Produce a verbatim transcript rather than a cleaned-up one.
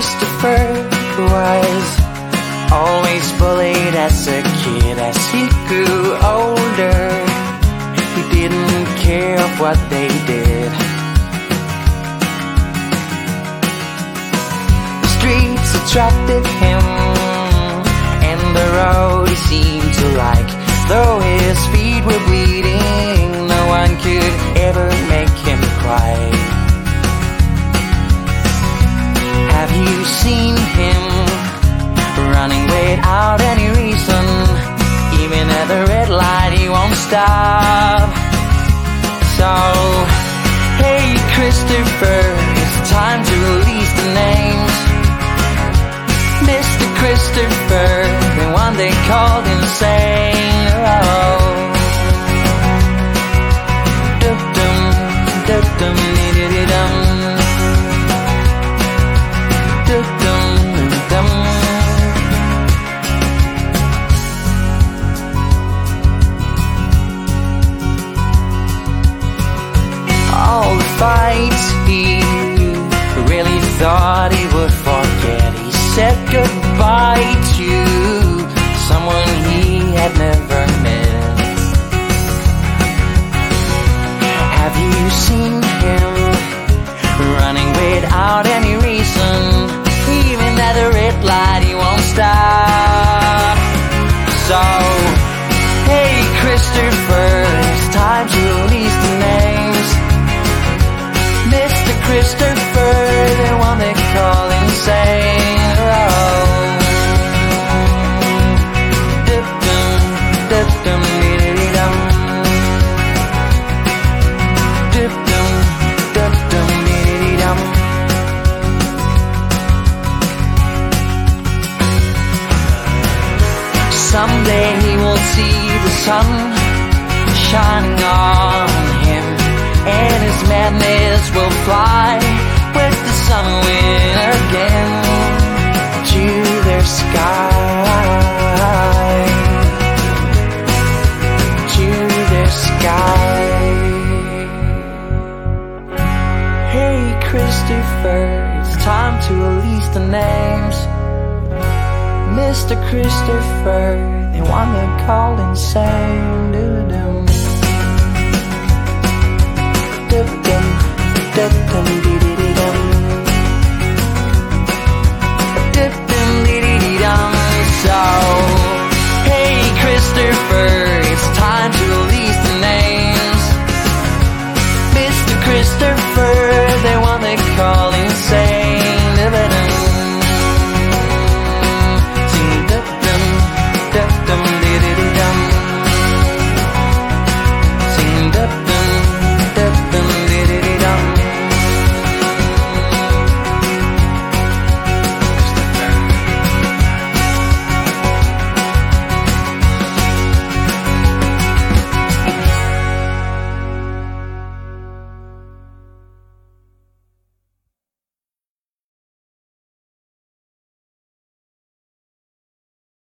Christopher was always bullied as a kid. As he grew older, he didn't care of what they did. The streets attracted him, and the road he seemed to like. Though his feet were bleeding, no one could ever make him cry. Have you seen him running without any reason? Even at the red light he won't stop. So, hey Christopher, it's time to release the names. Mister Christopher, the one they called insane. Oh. Dum-dum, dum-dum, dee-dee-dee-dum. All the fights he really thought he would forget. He said goodbye to someone he had never met. Have you seen him running without any reason? Even at the red light he won't stop. So, hey Christopher, it's time to release the names. Mister Christopher, the one they call insane. Oh. Dum-dum, dum-dum, dee-dee-dum. Dum-dum, dum-dum, dee-dee-dum. Someday he will see the sun shining on him, and his madness will fly with the sun wind again to their sky, to their sky. Hey Christopher, it's time to release the names. Mister Christopher, the one they called insane. Do-do-dum. Dum-dum, dum-dum, dee-dee-dee-dum. Dum-dum, dee-dee-dee-dum. So